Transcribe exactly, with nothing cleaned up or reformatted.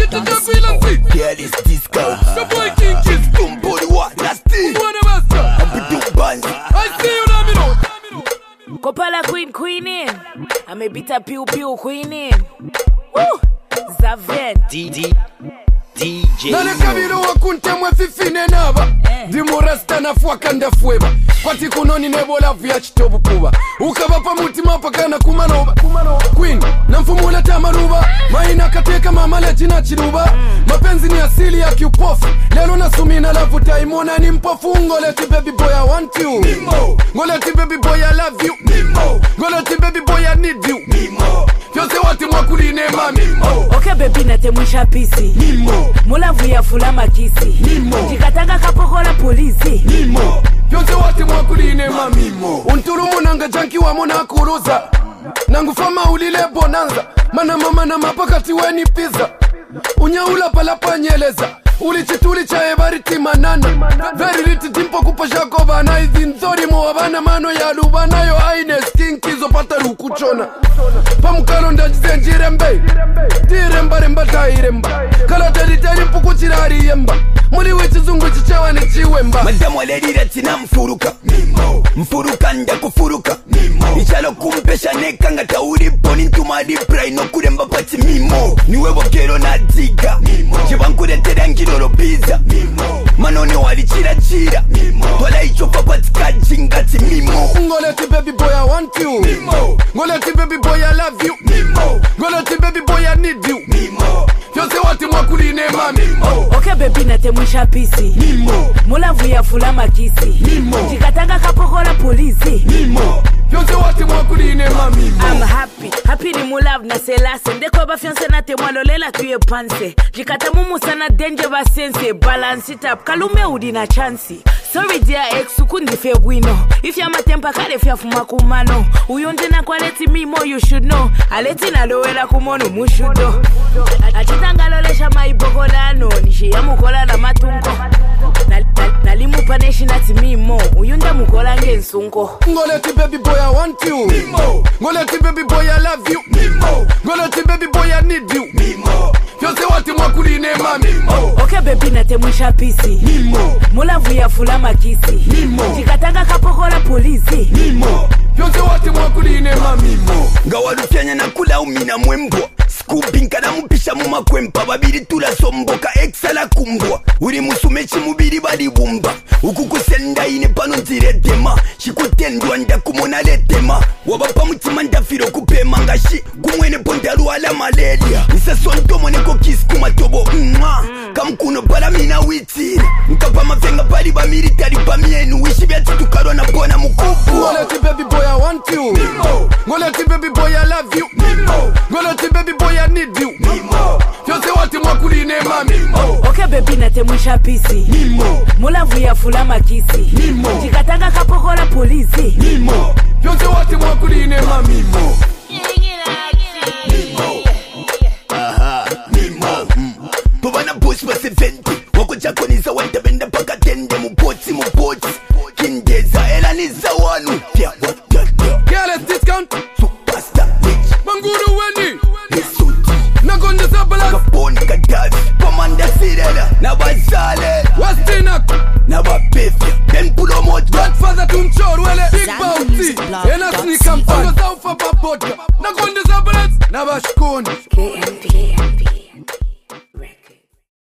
shit to the wheel and see. Girl is disco. The boy King Kiss. Don't body what? Nasty. One of us. I'm with two bands. I see you now, me know. Kopala queen queen in. I'm a bit of pew pew queen in. Woo! Zaven. D D D J. Nane kabiro wakunte mwe fifine naba. Dimu rasta na fuakanda fueba. Kwati kunoni nebola vya chitobu kuba. Ukabapa mutima pakana kumanoba. Queen, namfumula tamaruba. Maina kateka mamala jina chiruba. Mapenzi ni asili ya kiupofu. Lelo na sumina la vuta imona ni mpofu. Ngoleti baby boy I want you. Mimo. Ngoleti baby boy I love you. Mimo. Ngoleti baby boy I need you. Mimo. Fyose wati mwakuline mami. Mimo. Okay baby natemwisha pisi. Mimo. Mulavu ya fulama kisi. Mimo. Jikatanga kapokola polisi. Mimo. Fyose wati mwakuline mami. Mimo. Unturumu nanga janki wa mona kuruza. Nangu fama ulile bonanza. Mana mama na mapakati weni pizza. Unyaula palapa nyeleza. Ulichituli cha ebariti manana. Very little dimpo kupasha kobana. Izin thori mwabana mano ya lubana. Yo aine skinkizo pata rukuchona. Pamukalo ndajize njirembe. Diremba remba tairemba. Kala tari tari mpuku chirari yemba. Muli wichi zungu chichewa ni chiwemba. Madamu alerira tina mfuruka. Mimo. Mfuruka nda kufuruka. Mimo. Ichalo kumpesha neka nga tauri poni ntumadi prai no kuremba pati mimo. Niwe wakero na diga. Mimo. Chibankure terangiroro pizza. Mimo. Manone wali chira chira. Mimo. Tola ichofa kwa tika jingati mimo. Ngoleti baby boy I want you. Mimo. Ngoleti baby boy I love you. Mimo. Ngoleti baby boy I need you. Mimo. Fyose wati mwakuline mami. Mimo. Okay baby natemwisha pisi. Mimo. Mulavu ya fulama kisi. Mimo. Jikatanga kapokola polisi. Mimo. Fyose wati mwakuline mami. I'm happy, happy ni mulavu na selase. Ndeko ba fiancé na te mwalolela tuye panse. Jikata mumu sana danger ba sense. Balance it up, kalume udi na chansi. Sorry dear ex, ukundi fe wino. If ya matempa kare fya fuma kumano. Uyonde na kwa leti mimo you should know. Aleti na lowela kumono mushudo. Achitanga lolesha maibokolano. Nishi ya mukola na matungo. Nalimu paneshi nati mimo. Uyonde mukola nge nsunko. Ngoleti baby boy I want you. Mimo. Ngoleti baby boy I love you. Mimo. Ngoleti baby boy I need you. Mimo. Fyose wati mwakuline mami. Mimo. Okay baby natemwisha pisi. Mimo. Mulavu ya fulama kisi. Mimo. Jikatanga kapokola polisi. Mimo. Fyose wati mwakuline mami. Mimo. Ngawarufyanya na kula umina mwembwa. Skupinka na mupisha mu makwempa. Babiri tulasomboka exala kumbwa. Uri musumechi mubiri bali bumba. Ukukusenda ine pano nziretema. Shikutendwa nda kumona letema. Wabapa mutima ndafiro kupema ngashi. Kumwene pondaru ala malaria. Nisa sontomo neko kisi kumatobo. Mwa kamkuno pala mina witi. Nkapa mafenga pali ba militari pa mienu. Wishi bia titukarwa na pona mukubu. Ngoleti baby boy I want you. Mimo. Ngoleti baby boy I love you. Mimo. Ngoleti baby boy I need you. Mimo. Fyose wati mwakuline mami. Mimo. Okay baby natemwisha pisi. Mimo. Mulavu ya fulama kisi. Mimo. Jikatanga kapokola polisi. Mimo. Fyose wati mwakuline mami. Mimo. Aha, mimo. Pavana boss basi venti. Wako chako niza wanta benda paka tende. Mupoti mupoti. Kindeza ela niza wanu. Fia watata. Careless discount. Superstar bitch. Manguru weni. Nisuti. Nagonde Zabalas. Kaponi Kadafi. Komanda Sirela. Na bazale. Wastinak. Na bapefia. Ben pulo moja. Godfather tumchor wele. Big Bounty. Ena sneak and fan. Saufa babodka. Nagonde Zabalas. Na bashkoni. K M D.